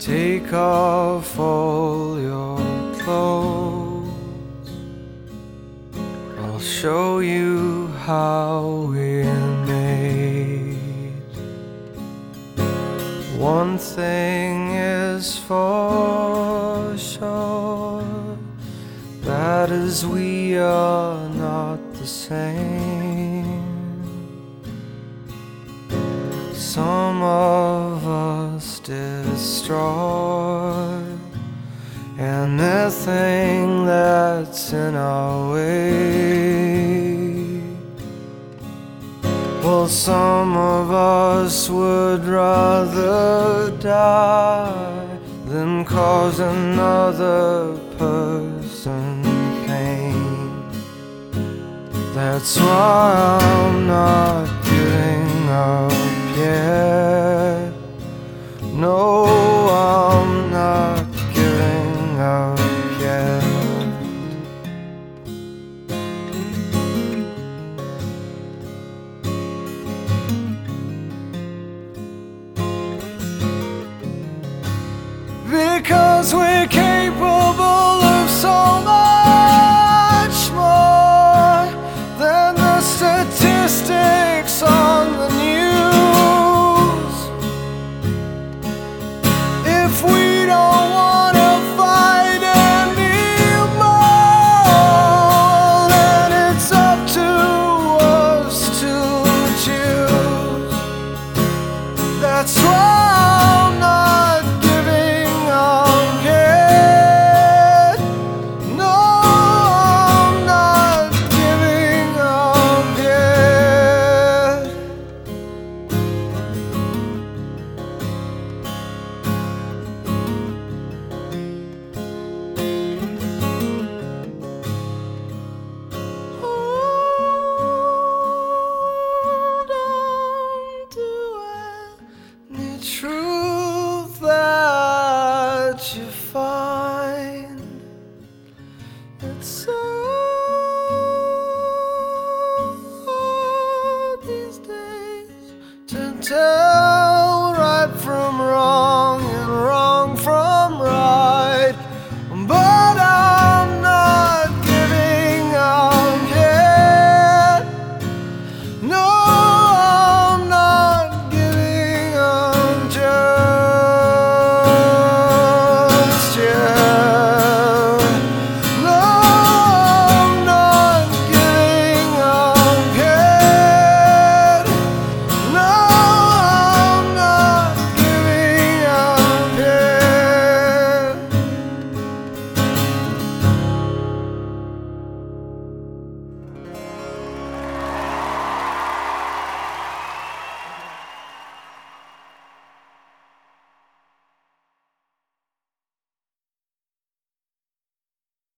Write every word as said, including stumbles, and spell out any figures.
Take off all your clothes, I'll show you how we're made. One thing is for sure, that is we are not the same. Some of us destroy anything that's in our way. Well, some of us would rather die than cause another person pain. That's why I'm not giving up yet. No,